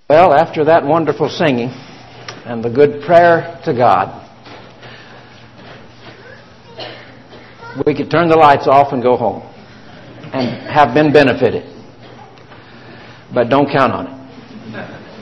Well, after that wonderful singing and the good prayer to God, we could turn the lights off and go home and have been benefited. But don't count on it.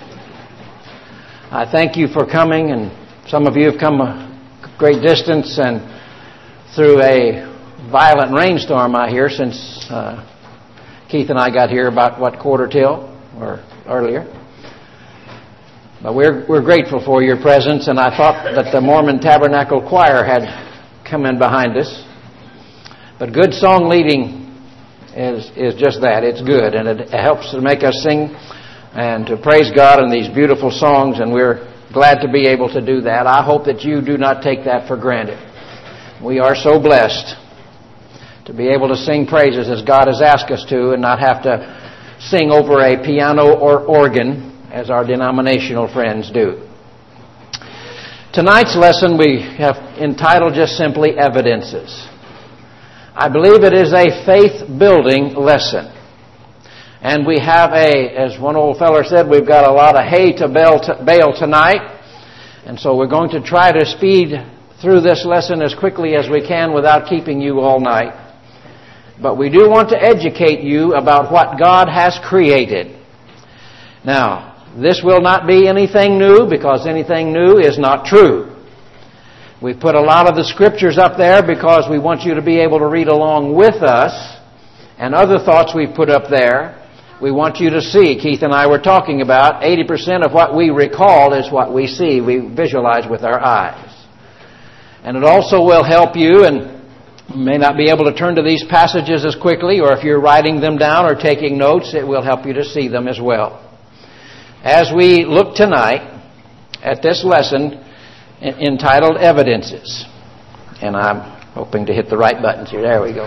I thank you for coming, and some of you have come a great distance and through a violent rainstorm, I hear, since Keith and I got here about, quarter till or earlier. But we're grateful for your presence, and I thought that the Mormon Tabernacle Choir had come in behind us. But good song leading is just that. It's good, and it helps to make us sing and to praise God in these beautiful songs, and we're glad to be able to do that. I hope that you do not take that for granted. We are so blessed to be able to sing praises as God has asked us to and not have to sing over a piano or organ as our denominational friends do. Tonight's lesson we have entitled just simply Evidences. I believe it is a faith-building lesson. And we have as one old feller said, we've got a lot of hay to bale tonight. And so we're going to try to speed through this lesson as quickly as we can without keeping you all night. But we do want to educate you about what God has created. Now, this will not be anything new, because anything new is not true. We've put a lot of the scriptures up there because we want you to be able to read along with us, and other thoughts we've put up there. We want you to see. Keith and I were talking about 80% of what we recall is what we see. We visualize with our eyes. And it also will help you, and you may not be able to turn to these passages as quickly, or if you're writing them down or taking notes, it will help you to see them as well. As we look tonight at this lesson entitled Evidences, and I'm hoping to hit the right buttons here. There we go.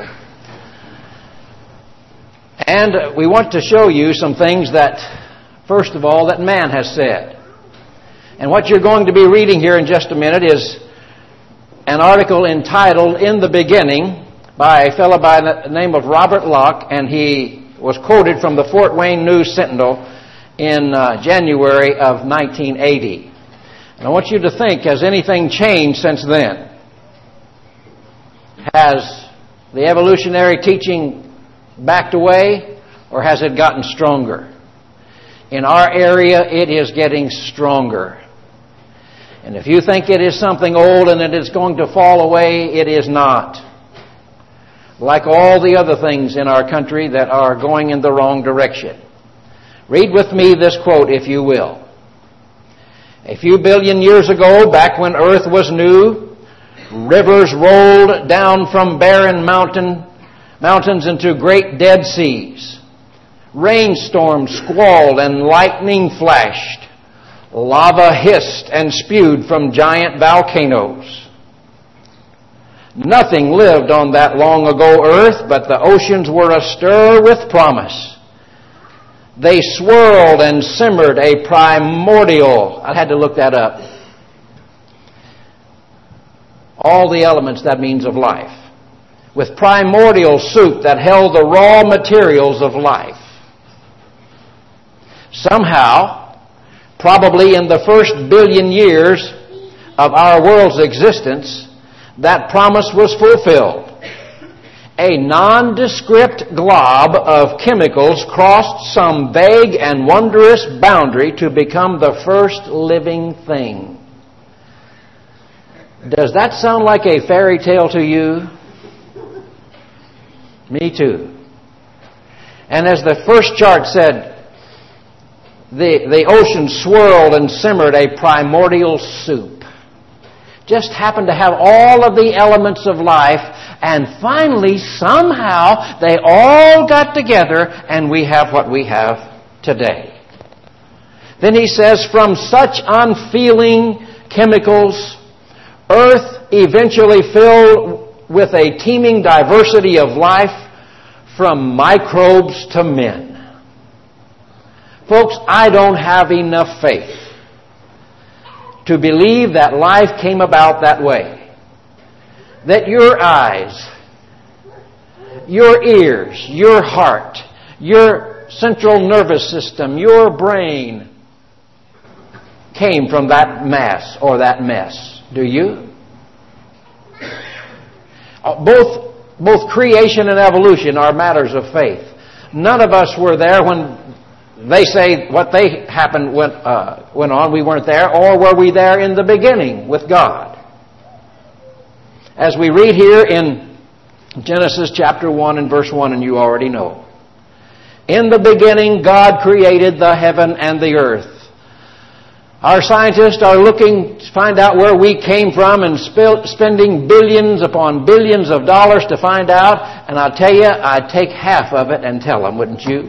And we want to show you some things that, first of all, that man has said. And what you're going to be reading here in just a minute is an article entitled In the Beginning by a fellow by the name of Robert Locke, and he was quoted from the Fort Wayne News Sentinel in January of 1980. And I want you to think, has anything changed since then? Has the evolutionary teaching backed away, or has it gotten stronger? In our area, it is getting stronger. And if you think it is something old and it is going to fall away, it is not. Like all the other things in our country that are going in the wrong direction. Read with me this quote, if you will. A few billion years ago, back when Earth was new, rivers rolled down from barren mountains into great dead seas. Rainstorms squalled and lightning flashed. Lava hissed and spewed from giant volcanoes. Nothing lived on that long ago Earth, but the oceans were astir with promise. They swirled and simmered a primordial. I had to look that up. All the elements, that means, of life. With primordial soup that held the raw materials of life. Somehow, probably in the first billion years of our world's existence, that promise was fulfilled. A nondescript glob of chemicals crossed some vague and wondrous boundary to become the first living thing. Does that sound like a fairy tale to you? Me too. And as the first chart said, the ocean swirled and simmered a primordial soup. Just happened to have all of the elements of life, and finally, somehow, they all got together, and we have what we have today. Then he says, from such unfeeling chemicals, Earth eventually filled with a teeming diversity of life, from microbes to men. Folks, I don't have enough faith to believe that life came about that way. That your eyes, your ears, your heart, your central nervous system, your brain, came from that mass or that mess. Do you? Both creation and evolution are matters of faith. None of us were there when they say what they happened went on. We weren't there. Or were we there in the beginning with God? As we read here in Genesis chapter 1 and verse 1, and you already know. In the beginning, God created the heaven and the earth. Our scientists are looking to find out where we came from and spending billions upon billions of dollars to find out. And I'll tell you, I'd take half of it and tell them, wouldn't you?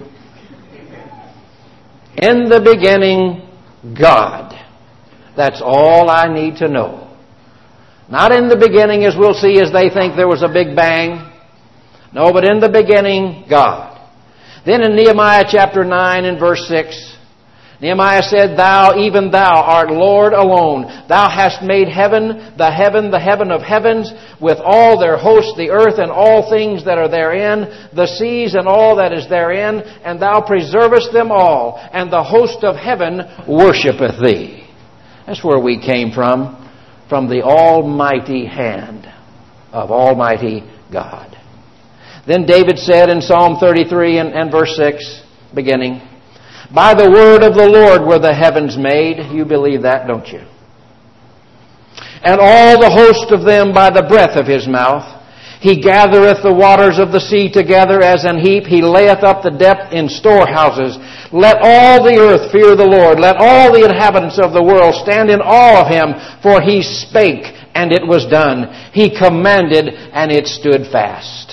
In the beginning, God. That's all I need to know. Not in the beginning, as we'll see, as they think there was a big bang. No, but in the beginning, God. Then in Nehemiah chapter 9 and verse 6, Nehemiah said, Thou, even Thou, art Lord alone. Thou hast made heaven, the heaven of heavens, with all their hosts, the earth and all things that are therein, the seas and all that is therein, and Thou preservest them all, and the host of heaven worshipeth Thee. That's where we came from the almighty hand of Almighty God. Then David said in Psalm 33 and verse 6, beginning, By the word of the Lord were the heavens made. You believe that, don't you? And all the host of them by the breath of His mouth. He gathereth the waters of the sea together as an heap. He layeth up the depth in storehouses. Let all the earth fear the Lord. Let all the inhabitants of the world stand in awe of Him. For He spake, and it was done. He commanded, and it stood fast.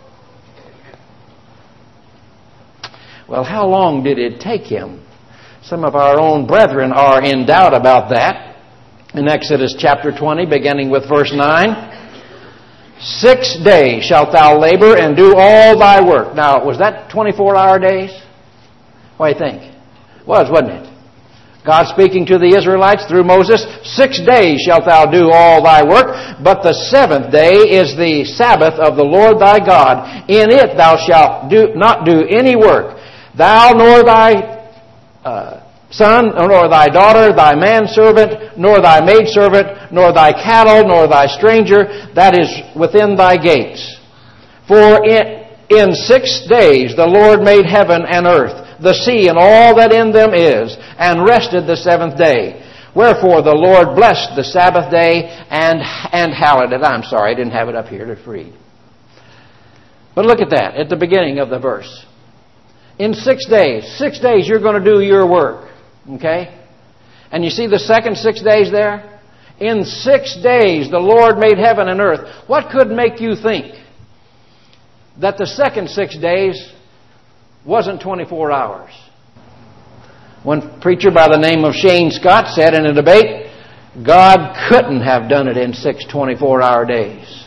Well, how long did it take Him? Some of our own brethren are in doubt about that. In Exodus chapter 20, beginning with verse 9, 6 days shalt thou labor and do all thy work. Now, was that 24-hour days? What do you think? It was, wasn't it? God speaking to the Israelites through Moses, 6 days shalt thou do all thy work, but the seventh day is the Sabbath of the Lord thy God. In it thou shalt not do any work. Thou nor thy son, nor thy daughter, thy manservant, nor thy maidservant, nor thy cattle, nor thy stranger that is within thy gates. For in 6 days the Lord made heaven and earth, the sea and all that in them is, and rested the seventh day. Wherefore the Lord blessed the Sabbath day and hallowed it. I'm sorry, I didn't have it up here to read. But look at that, at the beginning of the verse. In 6 days, 6 days you're going to do your work. Okay? And you see the second 6 days there? In 6 days the Lord made heaven and earth. What could make you think that the second 6 days wasn't 24 hours? One preacher by the name of Shane Scott said in a debate, God couldn't have done it in 6 24-hour days.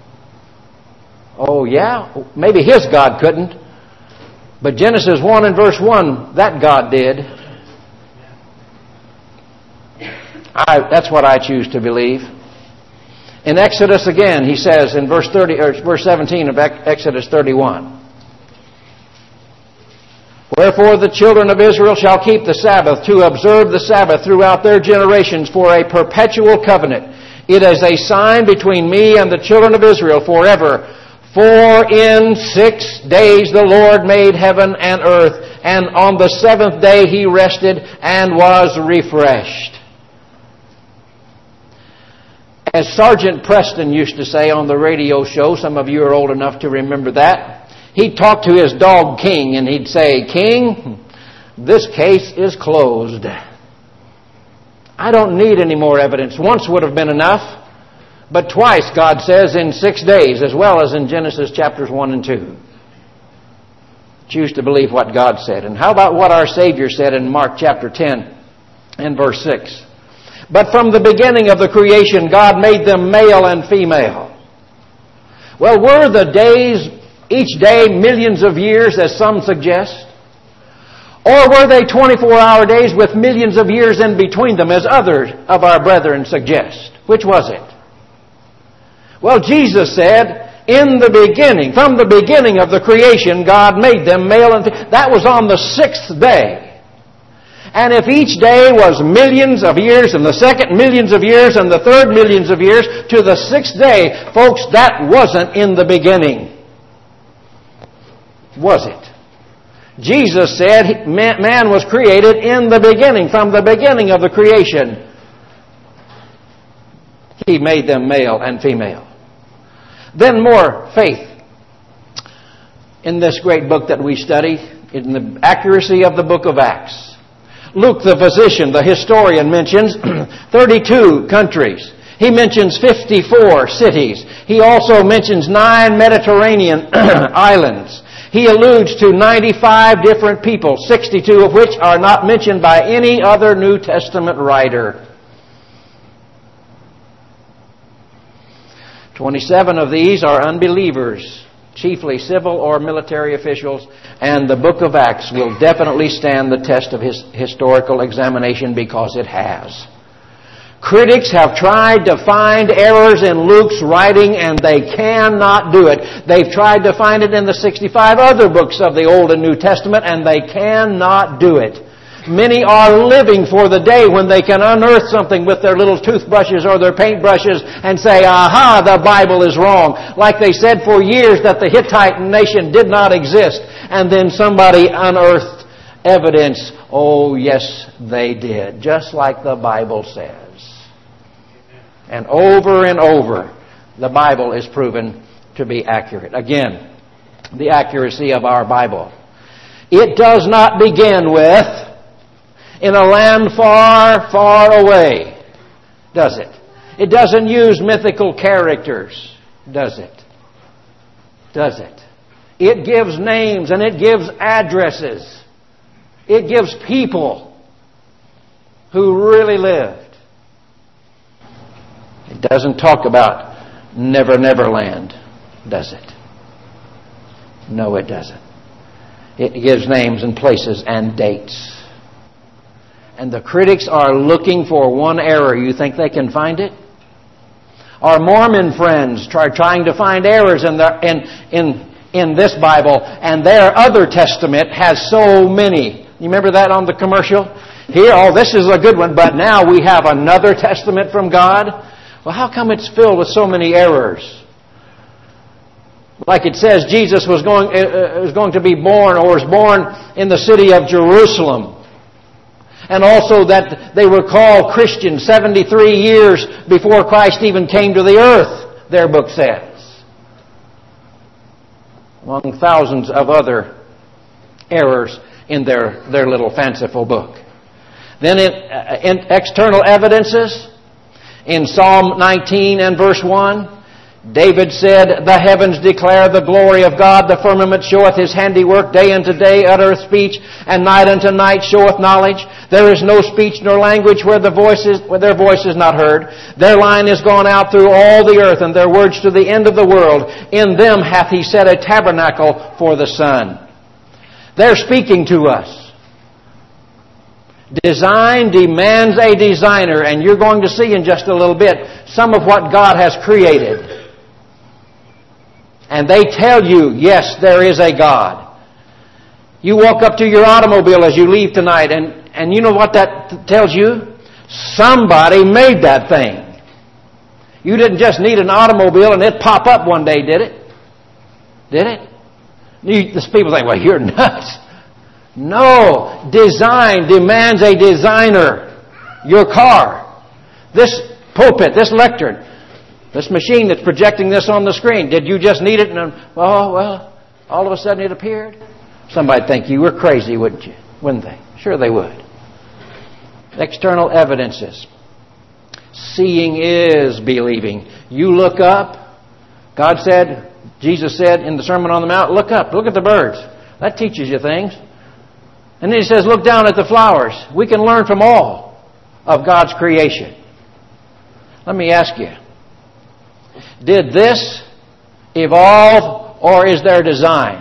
Oh yeah? Maybe His God couldn't. But Genesis 1 and verse 1, that God did. That's what I choose to believe. In Exodus again, He says in verse 17 of Exodus 31, Wherefore the children of Israel shall keep the Sabbath, to observe the Sabbath throughout their generations for a perpetual covenant. It is a sign between me and the children of Israel forever. For in 6 days the Lord made heaven and earth, and on the seventh day He rested and was refreshed. As Sergeant Preston used to say on the radio show, some of you are old enough to remember that, he'd talk to his dog King and he'd say, King, this case is closed. I don't need any more evidence. Once would have been enough. But twice, God says, in 6 days, as well as in Genesis chapters 1 and 2. Choose to believe what God said. And how about what our Savior said in Mark chapter 10 and verse 6? But from the beginning of the creation, God made them male and female. Well, were the days, each day, millions of years, as some suggest? Or were they 24-hour days with millions of years in between them, as others of our brethren suggest? Which was it? Well, Jesus said, in the beginning, from the beginning of the creation, God made them male and female. That was on the 6th day. And if each day was millions of years, and the second millions of years, and the third millions of years, to the sixth day, folks, that wasn't in the beginning. Was it? Jesus said man was created in the beginning, from the beginning of the creation. He made them male and female. Then more faith in this great book that we study, in the accuracy of the book of Acts. Luke, the physician, the historian, mentions 32 countries. He mentions 54 cities. He also mentions 9 Mediterranean islands. He alludes to 95 different people, 62 of which are not mentioned by any other New Testament writer. 27 of these are unbelievers, chiefly civil or military officials, and the book of Acts will definitely stand the test of his historical examination because it has. Critics have tried to find errors in Luke's writing, and they cannot do it. They've tried to find it in the 65 other books of the Old and New Testament, and they cannot do it. Many are living for the day when they can unearth something with their little toothbrushes or their paintbrushes and say, aha, the Bible is wrong. Like they said for years that the Hittite nation did not exist. And then somebody unearthed evidence. Oh, yes, they did. Just like the Bible says. And over, the Bible is proven to be accurate. Again, the accuracy of our Bible. It does not begin with, in a land far, far away, does it? It doesn't use mythical characters, does it? Does it? It gives names and it gives addresses. It gives people who really lived. It doesn't talk about Never Never Land, does it? No, it doesn't. It gives names and places and dates. And the critics are looking for one error. You think they can find it? Our Mormon friends trying to find errors in this Bible, and their other testament has so many. You remember that on the commercial? Here, oh, this is a good one, but now we have another testament from God. Well, how come it's filled with so many errors? Like it says, Jesus was going to be born, or was born in the city of Jerusalem. And also that they were called Christians 73 years before Christ even came to the earth, their book says. Among thousands of other errors in their little fanciful book. Then in external evidences, in Psalm 19 and verse 1, David said, the heavens declare the glory of God, the firmament showeth His handiwork, day unto day uttereth speech, and night unto night showeth knowledge. There is no speech nor language where their voice is not heard. Their line is gone out through all the earth, and their words to the end of the world. In them hath He set a tabernacle for the sun. They're speaking to us. Design demands a designer, and you're going to see in just a little bit some of what God has created. And they tell you, yes, there is a God. You walk up to your automobile as you leave tonight, and you know what that tells you? Somebody made that thing. You didn't just need an automobile and it pop up one day, did it? Did it? These people think, well, you're nuts. No. Design demands a designer. Your car. This pulpit, this lectern, this machine that's projecting this on the screen. Did you just need it and, well, all of a sudden it appeared? Somebody'd think you were crazy, wouldn't you? Wouldn't they? Sure they would. External evidences. Seeing is believing. You look up. Jesus said in the Sermon on the Mount, look up, look at the birds. That teaches you things. And then He says, look down at the flowers. We can learn from all of God's creation. Let me ask you, did this evolve or is there design?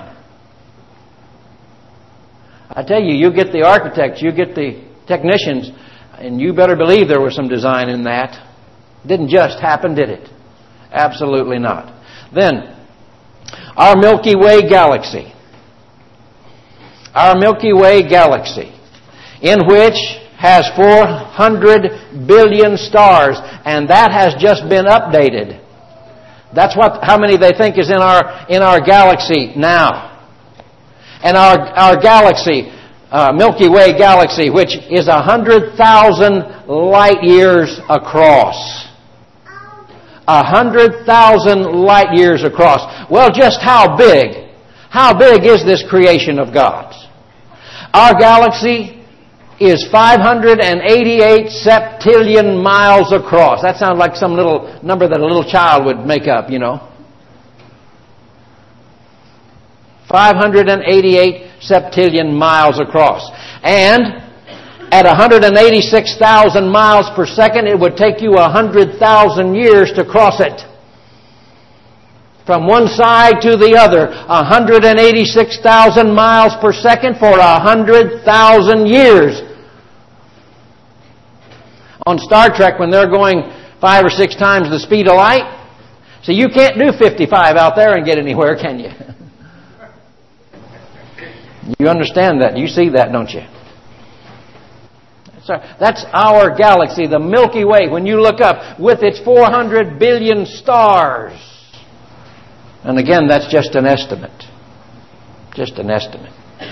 I tell you, you get the architects, you get the technicians, and you better believe there was some design in that. It didn't just happen, did it? Absolutely not. Then, our Milky Way galaxy. Our Milky Way galaxy. in which has 400 billion stars, and that has just been updated. That's how many they think is in our galaxy now. And our galaxy, Milky Way galaxy, which is 100,000 light years across. 100,000 light years across. Well, just how big? How big is this creation of God's? Our galaxy is 588 septillion miles across. That sounds like some little number that a little child would make up, 588 septillion miles across. And at 186,000 miles per second, it would take you 100,000 years to cross it. From one side to the other, 186,000 miles per second for 100,000 years. On Star Trek, when they're going 5 or 6 times the speed of light, so you can't do 55 out there and get anywhere, can you? You understand that. You see that, don't you? That's our galaxy, the Milky Way, when you look up, with its 400 billion stars. And again, that's just an estimate. Just an estimate.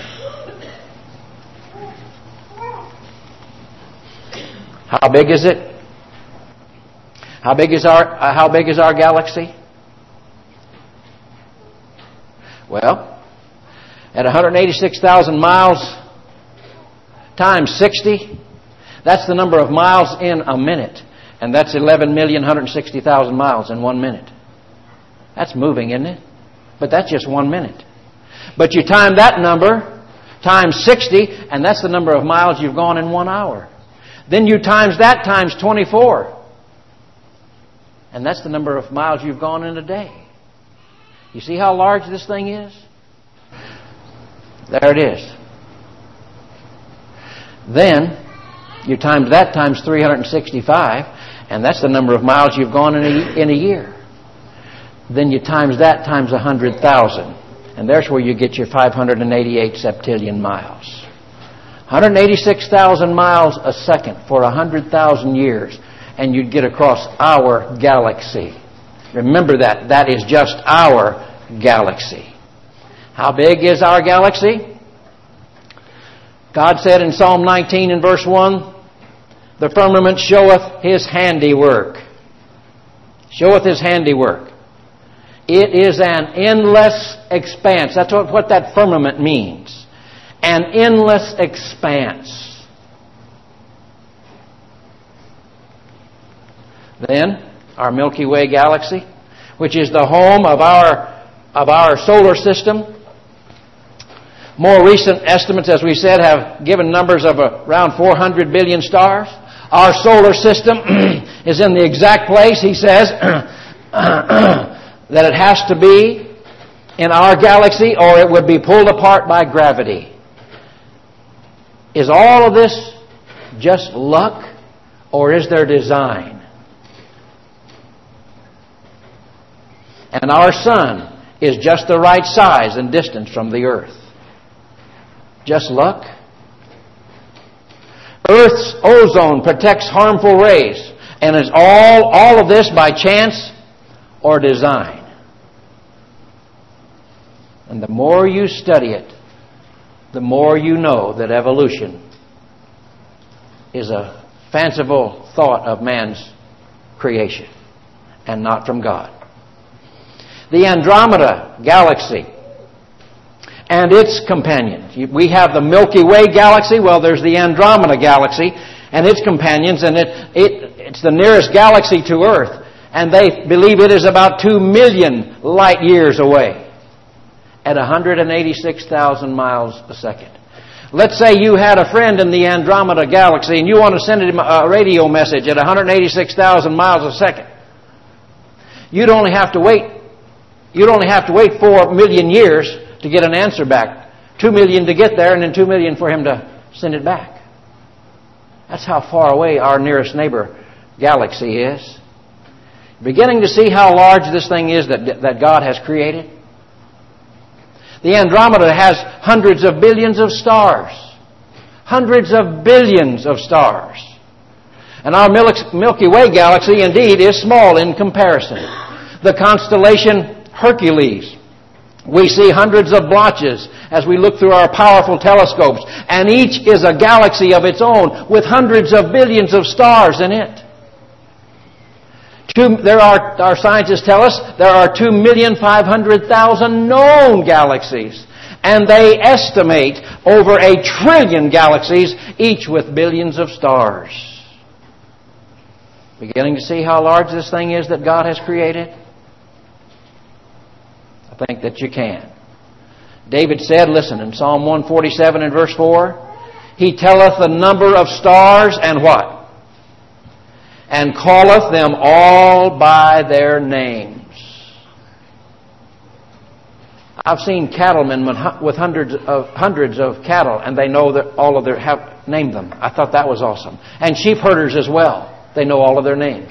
How big is it? How big is our galaxy? Well, at 186,000 miles times 60, that's the number of miles in a minute. And that's 11,160,000 miles in 1 minute. That's moving, isn't it? But that's just 1 minute. But you time that number times 60, and that's the number of miles you've gone in 1 hour. Then you times that times 24. And that's the number of miles you've gone in a day. You see how large this thing is? There it is. Then you times that times 365, and that's the number of miles you've gone in a year. Then you times that times 100,000, and there's where you get your 588 septillion miles. 186,000 miles a second for 100,000 years, and you'd get across our galaxy. Remember that. That is just our galaxy. How big is our galaxy? God said in Psalm 19 and verse 1, the firmament showeth His handiwork. Showeth His handiwork. It is an endless expanse. That's what that firmament means. An endless expanse. Then, our Milky Way galaxy, which is the home of our solar system. More recent estimates, as we said, have given numbers of around 400 billion stars. Our solar system is in the exact place, he says, that it has to be in our galaxy, or it would be pulled apart by gravity. Is all of this just luck, or is there design? And our sun is just the right size and distance from the earth. Just luck? Earth's ozone protects harmful rays. And is all of this by chance or design? And the more you study it, the more you know that evolution is a fanciful thought of man's creation and not from God. The Andromeda Galaxy and its companions. We have the Milky Way Galaxy. Well, there's the Andromeda Galaxy and its companions, and it's the nearest galaxy to Earth. And they believe it is about 2 million light years away at 186,000 miles a second. Let's say you had a friend in the Andromeda Galaxy and you want to send him a radio message at 186,000 miles a second. You'd only have to wait 4 million years to get an answer back. 2 million to get there, and then 2 million for him to send it back. That's how far away our nearest neighbor galaxy is. Beginning to see how large this thing is that God has created? The Andromeda has hundreds of billions of stars. Hundreds of billions of stars. And our Milky Way galaxy, indeed, is small in comparison. The constellation Hercules. We see hundreds of blotches as we look through our powerful telescopes, and each is a galaxy of its own with hundreds of billions of stars in it. Our scientists tell us there are 2,500,000 known galaxies, and they estimate over 1 trillion galaxies, each with billions of stars. Beginning to see how large this thing is that God has created? I think that you can. David said, listen, in Psalm 147 and verse 4, He telleth the number of stars and what? And calleth them all by their names. I've seen cattlemen with hundreds of cattle, and they know that all of their have named them. I thought that was awesome. And sheep herders as well. They know all of their names.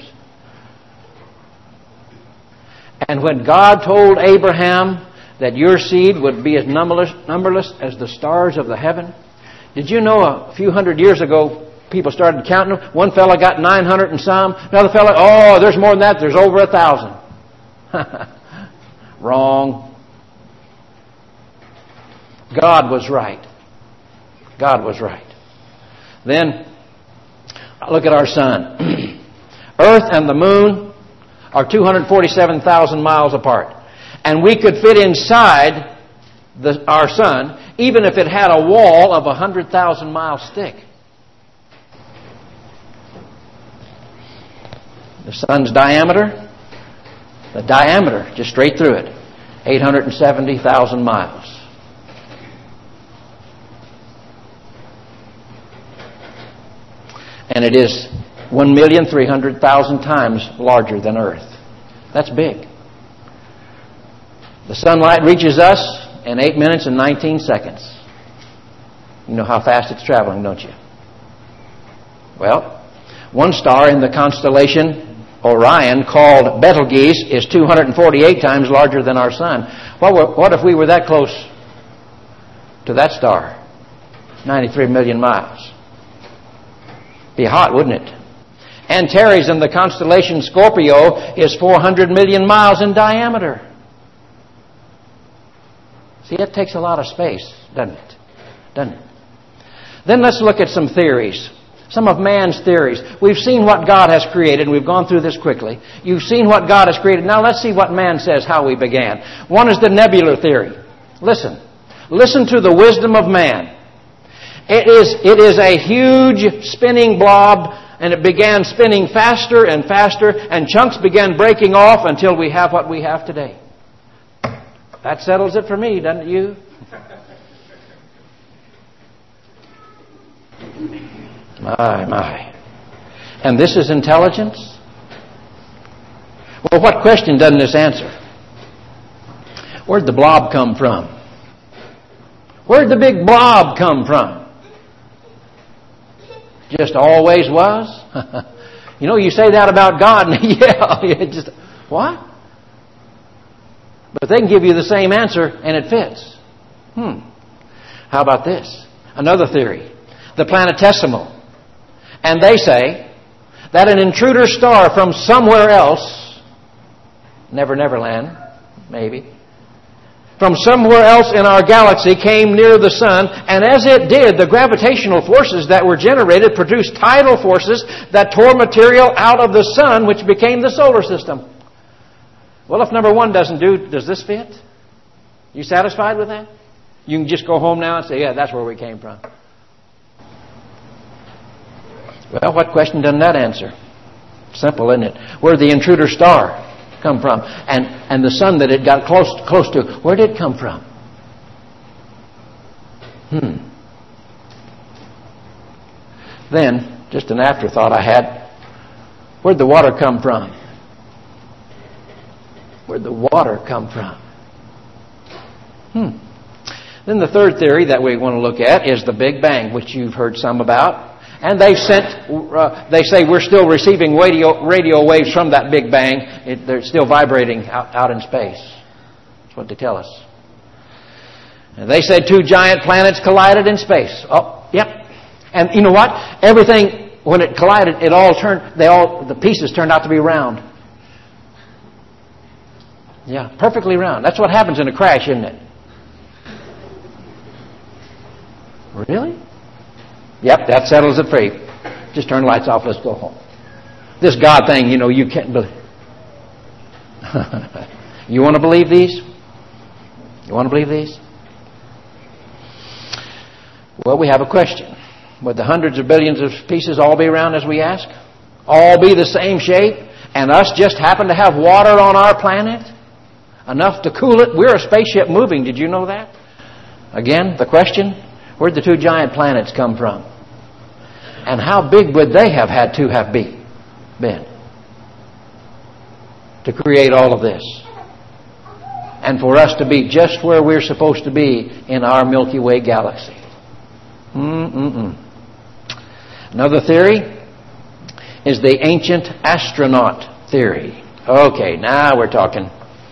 And when God told Abraham that your seed would be as numberless as the stars of the heaven, did you know a few hundred years ago people started counting them? One fellow got 900 and some. Another fellow, oh, there's more than that. There's over 1,000. Wrong. God was right. God was right. Then, look at our sun. Earth and the moon are 247,000 miles apart. And we could fit inside our sun even if it had a wall of 100,000 miles thick. The sun's diameter, just straight through it, 870,000 miles. And it is 1,300,000 times larger than Earth. That's big. The sunlight reaches us in 8 minutes and 19 seconds. You know how fast it's traveling, don't you? Well, one star in the constellation Orion, called Betelgeuse, is 248 times larger than our sun. What if we were that close to that star? 93 million miles. Be hot, wouldn't it? Antares in the constellation Scorpio is 400 million miles in diameter. See, it takes a lot of space, doesn't it? Then let's look at some theories. Some of man's theories. We've seen what God has created, and we've gone through this quickly. You've seen what God has created. Now let's see what man says, how we began. One is the nebular theory. Listen to the wisdom of man. It is a huge spinning blob, and it began spinning faster and faster, and chunks began breaking off until we have what we have today. That settles it for me, doesn't it, you? My. And this is intelligence? Well, what question doesn't this answer? Where'd the blob come from? Where'd the big blob come from? Just always was? You know, you say that about God, and just, what? But they can give you the same answer, and it fits. How about this? Another theory. The planetesimal. And they say that an intruder star from somewhere else, Neverland, maybe, from somewhere else in our galaxy came near the sun, and as it did, the gravitational forces that were generated produced tidal forces that tore material out of the sun, which became the solar system. Well, if number one doesn't do, does this fit? You satisfied with that? You can just go home now and say, yeah, that's where we came from. Well, what question doesn't that answer? Simple, isn't it? Where'd the intruder star come from? And the sun that it got close to, where did it come from? Then, just an afterthought I had, where'd the water come from? Where'd the water come from? Then the third theory that we want to look at is the Big Bang, which you've heard some about. And they say we're still receiving radio waves from that Big Bang. They're still vibrating out in space. That's what they tell us. And they said 2 giant planets collided in space. Oh, yep. And you know what? Everything, when it collided, the pieces turned out to be round. Yeah, perfectly round. That's what happens in a crash, isn't it? Really? Yep, that settles it for you. Just turn the lights off, let's go home. This God thing, you can't believe. You want to believe these? You want to believe these? Well, we have a question. Would the hundreds of billions of pieces all be round as we ask? All be the same shape? And us just happen to have water on our planet? Enough to cool it? We're a spaceship moving. Did you know that? Again, the question, where'd the two giant planets come from? And how big would they have had to have been to create all of this? And for us to be just where we're supposed to be in our Milky Way galaxy. Another theory is the ancient astronaut theory. Okay, now we're talking.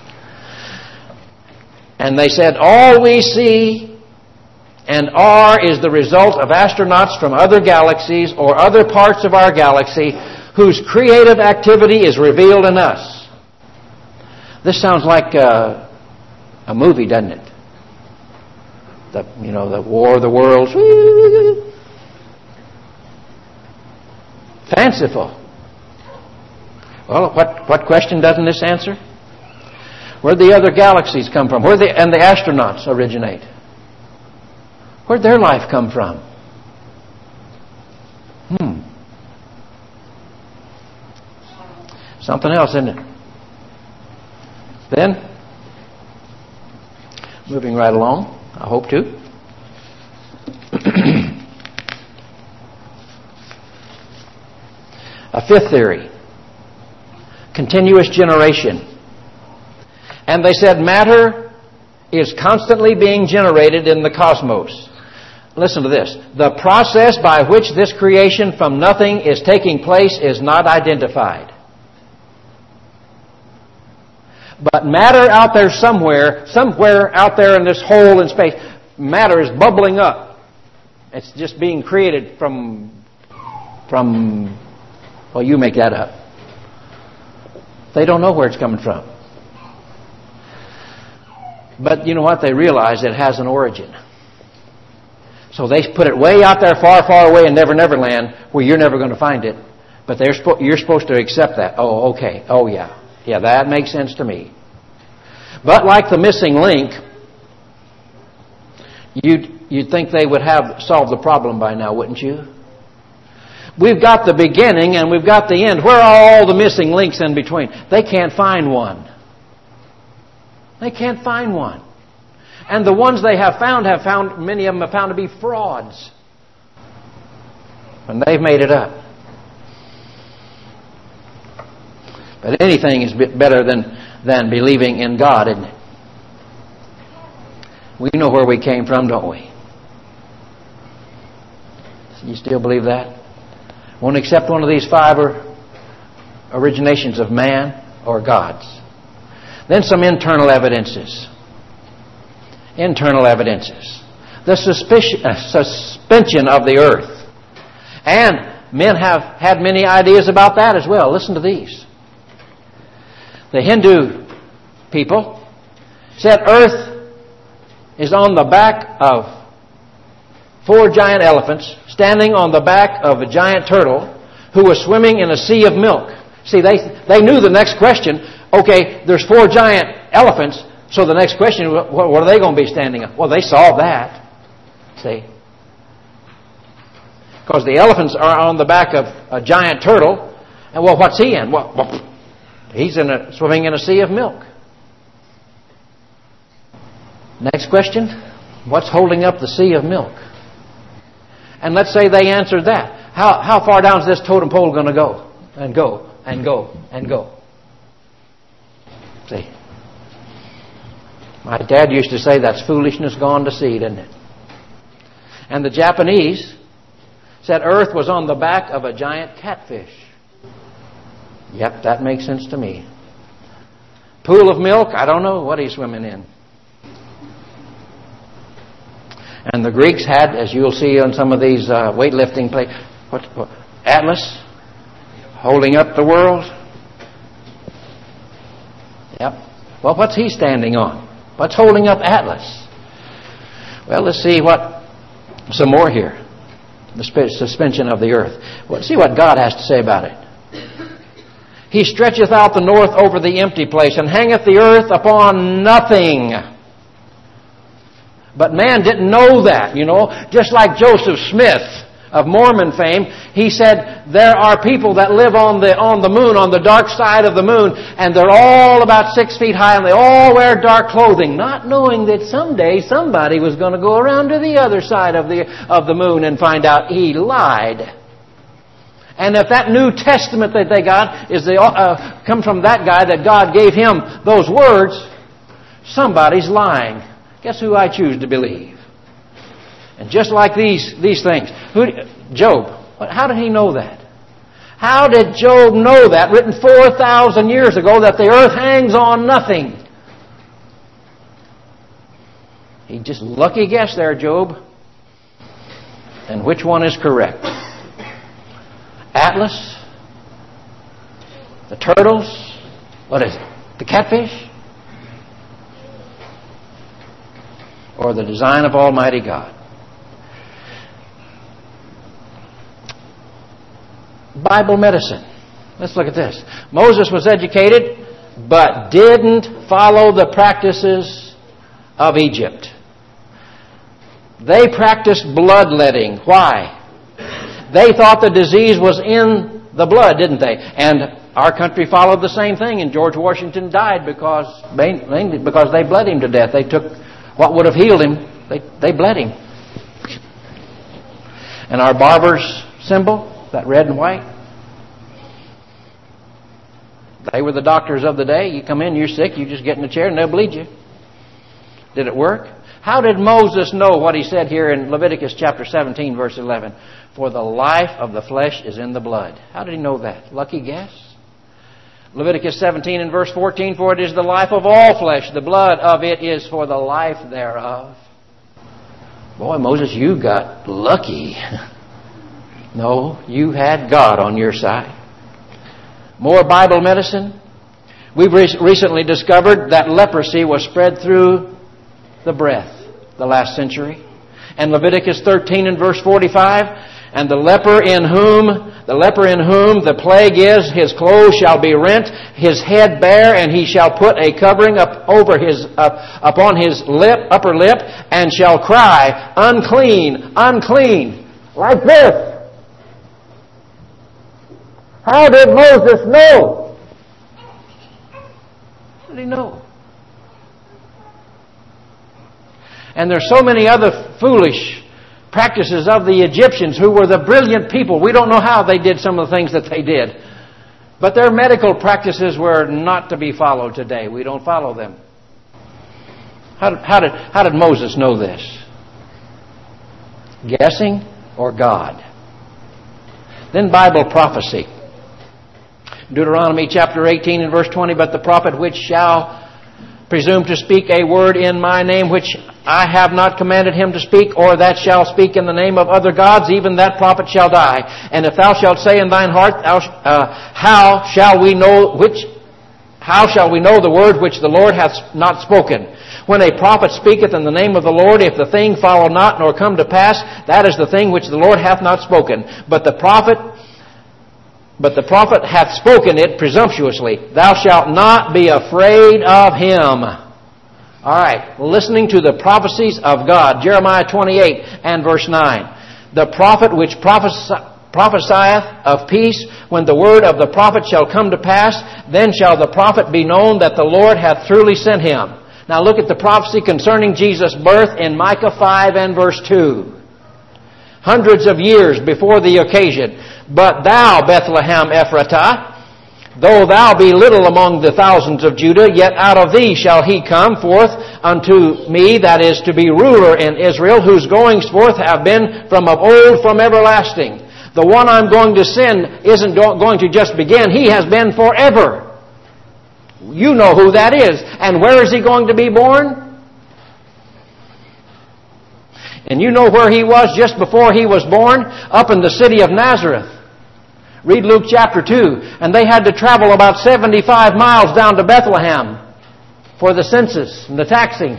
And they said all we see and are is the result of astronauts from other galaxies or other parts of our galaxy whose creative activity is revealed in us. This sounds like a movie, doesn't it? The War of the Worlds. Fanciful. Well, what question doesn't this answer? Where'd the other galaxies come from? And the astronauts originate? Where'd their life come from? Something else, isn't it? Then, moving right along, I hope to. A fifth theory, continuous generation. And they said matter is constantly being generated in the cosmos. Listen to this. The process by which this creation from nothing is taking place is not identified. But matter out there somewhere out there in this hole in space, matter is bubbling up. It's just being created from well, you make that up. They don't know where it's coming from. But you know what? They realize it has an origin. So they put it way out there, far, far away in Never Never Land, where you're never going to find it. But you're supposed to accept that. Oh, okay. Oh, yeah. Yeah, that makes sense to me. But like the missing link, you'd think they would have solved the problem by now, wouldn't you? We've got the beginning and we've got the end. Where are all the missing links in between? They can't find one. They can't find one. And the ones they have found, many of them have found to be frauds. And they've made it up. But anything is better than believing in God, isn't it? We know where we came from, don't we? You still believe that? Won't accept one of these five originations of man or God's. Then some internal evidences. Internal evidences. The suspension of the earth. And men have had many ideas about that as well. Listen to these. The Hindu people said earth is on the back of 4 giant elephants standing on the back of a giant turtle who was swimming in a sea of milk. See, they knew the next question. Okay, there's 4 giant elephants, so the next question, what are they going to be standing on? Well, they solved that. See? Because the elephants are on the back of a giant turtle, and well, what's he in? Well, he's swimming in a sea of milk. Next question, what's holding up the sea of milk? And let's say they answered that. How far down is this totem pole going to go? And go, and go, and go. See? My dad used to say that's foolishness gone to seed, isn't it? And the Japanese said earth was on the back of a giant catfish. Yep, that makes sense to me. Pool of milk, I don't know what he's swimming in. And the Greeks had, as you'll see on some of these weightlifting places, what, Atlas holding up the world. Yep. Well, what's he standing on? What's holding up Atlas? Well, let's see some more here. The suspension of the earth. Well, see what God has to say about it. He stretcheth out the north over the empty place, and hangeth the earth upon nothing. But man didn't know that, Just like Joseph Smith of Mormon fame, he said there are people that live on the moon, on the dark side of the moon, and they're all about 6 feet high, and they all wear dark clothing, not knowing that someday somebody was going to go around to the other side of the moon and find out he lied. And if that New Testament that they got come from that guy, that God gave him those words, somebody's lying. Guess who I choose to believe? And just like these things, Job, how did he know that? How did Job know that, written 4,000 years ago, that the earth hangs on nothing? He just lucky guess there, Job. And which one is correct? Atlas? The turtles? What is it? The catfish? Or the design of Almighty God? Bible medicine. Let's look at this. Moses was educated, but didn't follow the practices of Egypt. They practiced bloodletting. Why? They thought the disease was in the blood, didn't they? And our country followed the same thing, and George Washington died because they bled him to death. They took what would have healed him, they bled him. And our barber's symbol, that red and white, they were the doctors of the day. You come in, you're sick, you just get in a chair and they'll bleed you. Did it work? How did Moses know what he said here in Leviticus chapter 17, verse 11? For the life of the flesh is in the blood. How did he know that? Lucky guess? Leviticus 17 and verse 14, for it is the life of all flesh. The blood of it is for the life thereof. Boy, Moses, you got lucky. No, you had God on your side. More Bible medicine. We've recently discovered that leprosy was spread through the breath the last century. And Leviticus 13 and verse 45, and the leper in whom the plague is, his clothes shall be rent, his head bare, and he shall put a covering upon his upper lip, and shall cry, unclean, unclean, like this. How did Moses know? How did he know? And there's so many other foolish practices of the Egyptians, who were the brilliant people. We don't know how they did some of the things that they did. But their medical practices were not to be followed today. We don't follow them. How did Moses know this? Guessing or God? Then Bible prophecy. Deuteronomy chapter 18 and verse 20, but the prophet which shall presume to speak a word in my name which I have not commanded him to speak, or that shall speak in the name of other gods, even that prophet shall die. And if thou shalt say in thine heart, how shall we know the word which the Lord hath not spoken? When a prophet speaketh in the name of the Lord, if the thing follow not nor come to pass, that is the thing which the Lord hath not spoken. But the prophet hath spoken it presumptuously. Thou shalt not be afraid of him. All right, listening to the prophecies of God. Jeremiah 28 and verse 9. The prophet which prophesieth of peace, when the word of the prophet shall come to pass, then shall the prophet be known that the Lord hath truly sent him. Now look at the prophecy concerning Jesus' birth in Micah 5 and verse 2. Hundreds of years before the occasion. But thou, Bethlehem Ephratah, though thou be little among the thousands of Judah, yet out of thee shall he come forth unto me, that is to be ruler in Israel, whose goings forth have been from of old, from everlasting. The one I'm going to send isn't going to just begin. He has been forever. You know who that is. And where is he going to be born? And you know where he was just before he was born? Up in the city of Nazareth. Read Luke chapter 2. And they had to travel about 75 miles down to Bethlehem for the census and the taxing.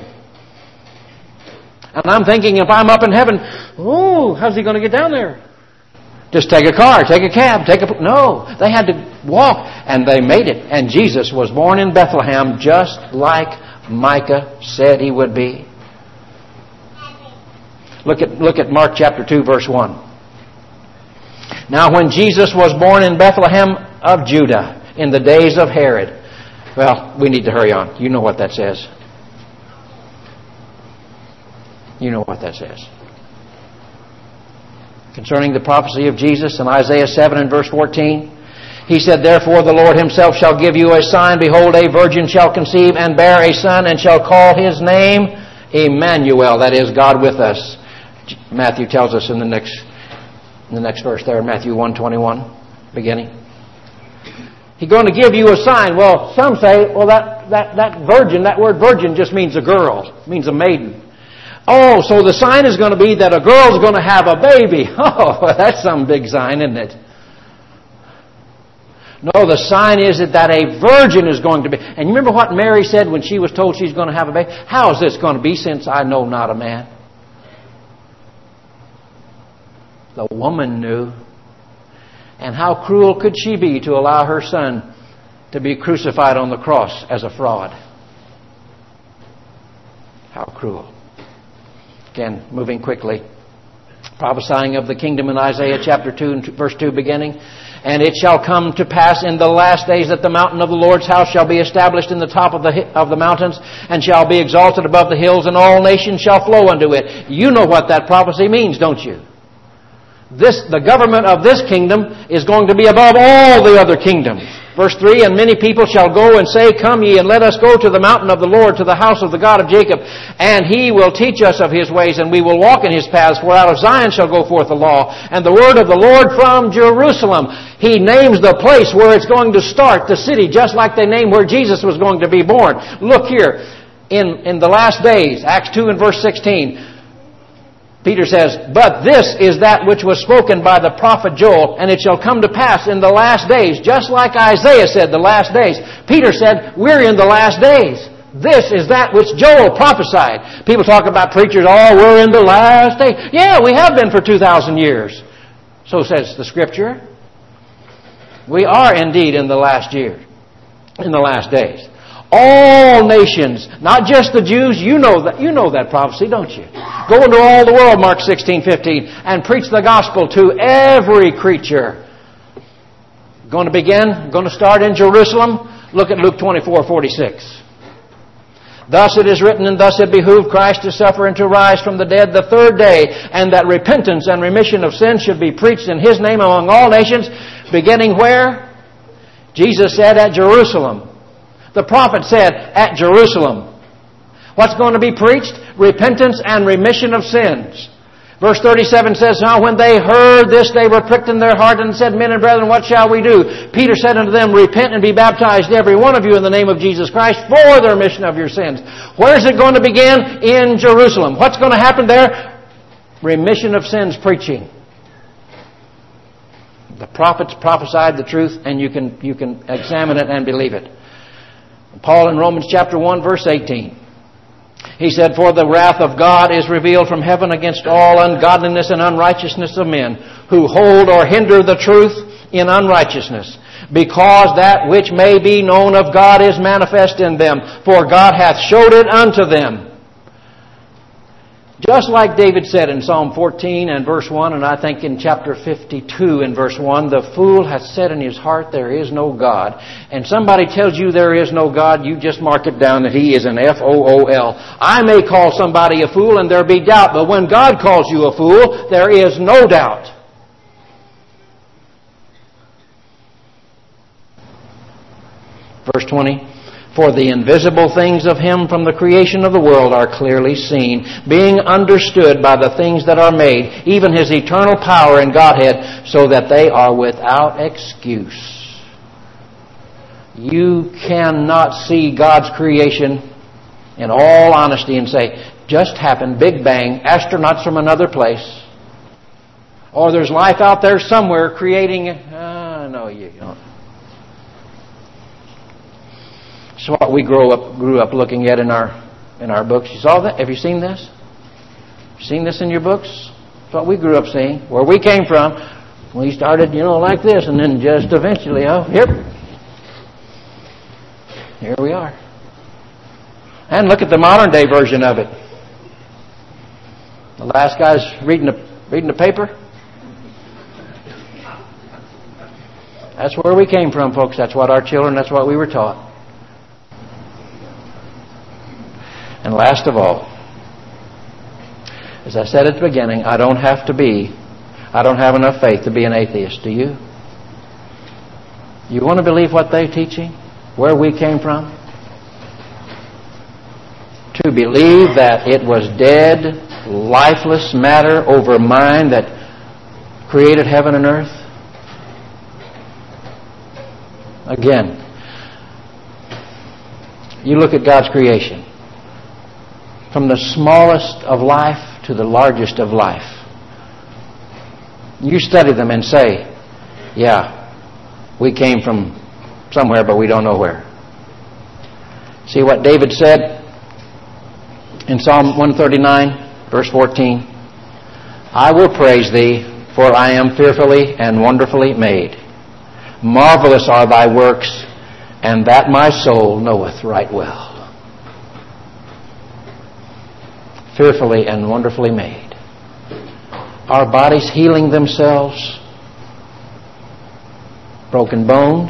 And I'm thinking, if I'm up in heaven, how's he going to get down there? Just take a car, take a cab, No, they had to walk, and they made it. And Jesus was born in Bethlehem just like Micah said he would be. Look at Mark chapter 2, verse 1. Now when Jesus was born in Bethlehem of Judah in the days of Herod. Well, we need to hurry on. You know what that says. You know what that says. Concerning the prophecy of Jesus in Isaiah 7 and verse 14. He said, Therefore the Lord himself shall give you a sign. Behold, a virgin shall conceive and bear a son, and shall call his name Emmanuel. That is, God with us. Matthew tells us in the next verse there, Matthew 1:21, beginning. He's going to give you a sign. Well, some say, well, that virgin, that word virgin just means a girl. It means a maiden. Oh, so the sign is going to be that a girl's going to have a baby. Oh, that's some big sign, isn't it? No, the sign is that a virgin is going to be. And you remember what Mary said when she was told she's going to have a baby? How is this going to be, since I know not a man? The woman knew. And how cruel could she be to allow her son to be crucified on the cross as a fraud? How cruel. Again, moving quickly. Prophesying of the kingdom in Isaiah chapter 2 and verse 2 beginning. And it shall come to pass in the last days that the mountain of the Lord's house shall be established in the top of the mountains, and shall be exalted above the hills, and all nations shall flow unto it. You know what that prophecy means, don't you? The government of this kingdom is going to be above all the other kingdoms. Verse 3, And many people shall go and say, Come ye, and let us go to the mountain of the Lord, to the house of the God of Jacob. And He will teach us of His ways, and we will walk in His paths. For out of Zion shall go forth the law, and the word of the Lord from Jerusalem. He names the place where it's going to start, the city, just like they named where Jesus was going to be born. Look here, in the last days, Acts 2 and verse 16, Peter says, But this is that which was spoken by the prophet Joel, and it shall come to pass in the last days, just like Isaiah said, the last days. Peter said, we're in the last days. This is that which Joel prophesied. People talk about preachers, we're in the last days. Yeah, we have been for 2,000 years. So says the Scripture. We are indeed in the last year, in the last days. All nations, not just the Jews, you know that prophecy, don't you? Go into all the world, Mark 16:15, and preach the gospel to every creature. Going to start in Jerusalem. Look at Luke 24:46. Thus it is written, and thus it behooved Christ to suffer and to rise from the dead the third day, and that repentance and remission of sins should be preached in His name among all nations, beginning where? Jesus said at Jerusalem. The prophet said, at Jerusalem. What's going to be preached? Repentance and remission of sins. Verse 37 says, Now when they heard this, they were pricked in their heart and said, Men and brethren, what shall we do? Peter said unto them, Repent and be baptized, every one of you, in the name of Jesus Christ, for the remission of your sins. Where is it going to begin? In Jerusalem. What's going to happen there? Remission of sins preaching. The prophets prophesied the truth, and you can examine it and believe it. Paul in Romans chapter 1 verse 18. He said, For the wrath of God is revealed from heaven against all ungodliness and unrighteousness of men, who hold or hinder the truth in unrighteousness, because that which may be known of God is manifest in them, for God hath showed it unto them. Just like David said in Psalm 14 and verse 1, and I think in chapter 52 and verse 1, the fool hath said in his heart, there is no God. And somebody tells you there is no God, you just mark it down that he is an F-O-O-L. I may call somebody a fool and there be doubt, but when God calls you a fool, there is no doubt. Verse 20. For the invisible things of Him from the creation of the world are clearly seen, being understood by the things that are made, even His eternal power and Godhead, so that they are without excuse. You cannot see God's creation in all honesty and say, just happened, Big Bang, astronauts from another place, or there's life out there somewhere creating. No, you don't. It's what we grew up looking at in our books. You saw that? Have you seen this? Seen this in your books? It's what we grew up seeing. Where we came from, we started, like this, and then just eventually, here we are. And look at the modern day version of it. The last guy's reading the paper. That's where we came from, folks. That's what our children, that's what we were taught. And last of all, as I said at the beginning, I don't have enough faith to be an atheist. Do you? You want to believe what they're teaching? Where we came from? To believe that it was dead, lifeless matter over mind that created heaven and earth? Again, you look at God's creation. From the smallest of life to the largest of life. You study them and say, yeah, we came from somewhere, but we don't know where. See what David said in Psalm 139, verse 14? I will praise thee, for I am fearfully and wonderfully made. Marvelous are thy works, and that my soul knoweth right well. Fearfully and wonderfully made. Our bodies healing themselves. Broken bones.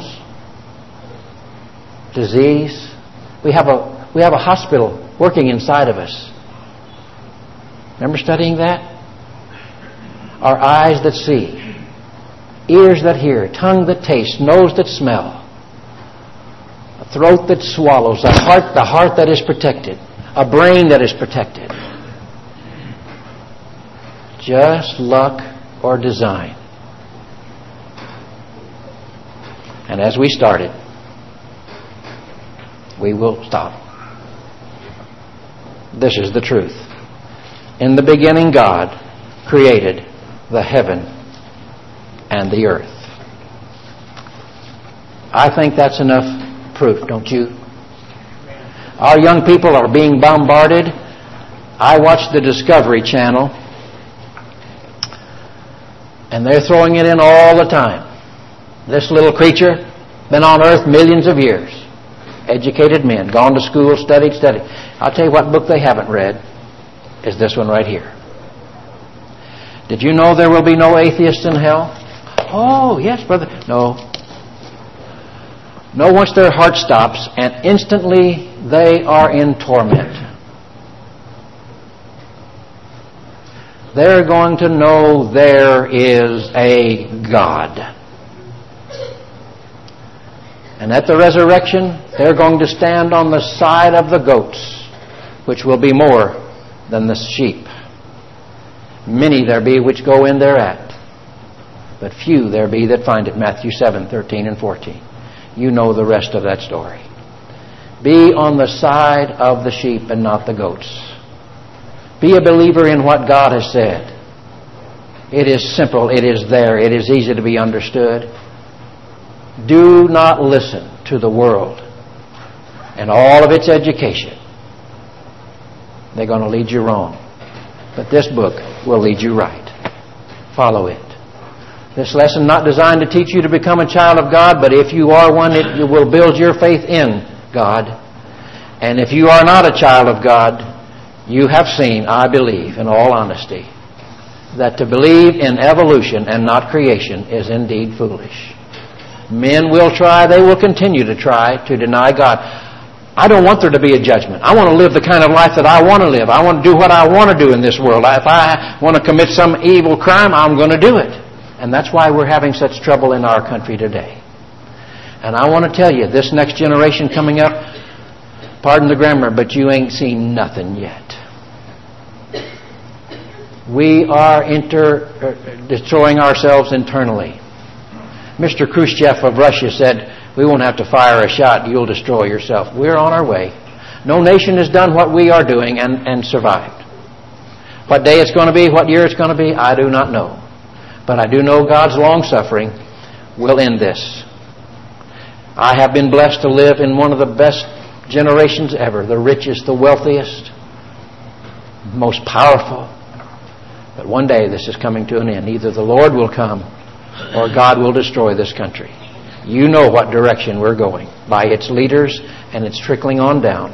Disease. We have a hospital working inside of us. Remember studying that? Our eyes that see. Ears that hear. Tongue that tastes. Nose that smell. A throat that swallows. The heart that is protected. A brain that is protected. Just luck or design. And as we started, we will stop. This is the truth. In the beginning, God created the heaven and the earth. I think that's enough proof, don't you? Our young people are being bombarded. I watch the Discovery Channel. And they're throwing it in all the time. This little creature, been on earth millions of years. Educated men, gone to school, studied. I'll tell you what book they haven't read is this one right here. Did you know there will be no atheists in hell? Oh, yes, brother. No. No, once their heart stops, and instantly they are in torment. They're going to know there is a God. And at the resurrection, they're going to stand on the side of the goats, which will be more than the sheep. Many there be which go in thereat, but few there be that find it. Matthew 7:13 and 14. You know the rest of that story. Be on the side of the sheep and not the goats. Be a believer in what God has said. It is simple. It is there. It is easy to be understood. Do not listen to the world and all of its education. They're going to lead you wrong. But this book will lead you right. Follow it. This lesson not designed to teach you to become a child of God, but if you are one, it will build your faith in God. And if you are not a child of God, you have seen, I believe, in all honesty, that to believe in evolution and not creation is indeed foolish. Men will try, they will continue to try to deny God. I don't want there to be a judgment. I want to live the kind of life that I want to live. I want to do what I want to do in this world. If I want to commit some evil crime, I'm going to do it. And that's why we're having such trouble in our country today. And I want to tell you, this next generation coming up, pardon the grammar, but you ain't seen nothing yet. We are destroying ourselves internally. Mr. Khrushchev of Russia said, we won't have to fire a shot, you'll destroy yourself. We're on our way. No nation has done what we are doing and survived. What day it's going to be, what year it's going to be, I do not know. But I do know God's long-suffering will end this. I have been blessed to live in one of the best generations ever, the richest, the wealthiest, most powerful. But one day this is coming to an end. Either the Lord will come or God will destroy this country. You know what direction we're going by its leaders, and it's trickling on down.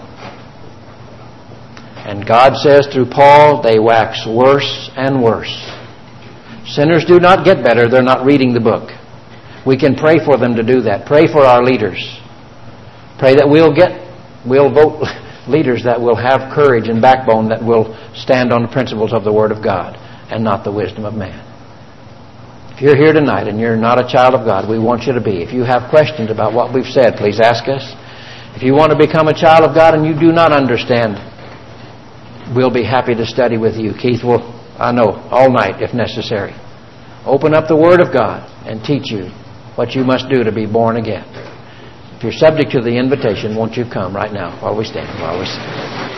And God says through Paul, they wax worse and worse. Sinners do not get better. They're not reading the book. We can pray for them to do that. Pray for our leaders. Pray that we'll vote leaders that will have courage and backbone, that will stand on the principles of the Word of God and not the wisdom of man. If you're here tonight and you're not a child of God, we want you to be. If you have questions about what we've said, please ask us. If you want to become a child of God and you do not understand, we'll be happy to study with you. Keith will, I know, all night if necessary. Open up the Word of God and teach you what you must do to be born again. If you're subject to the invitation, won't you come right now while we stand, while we sing.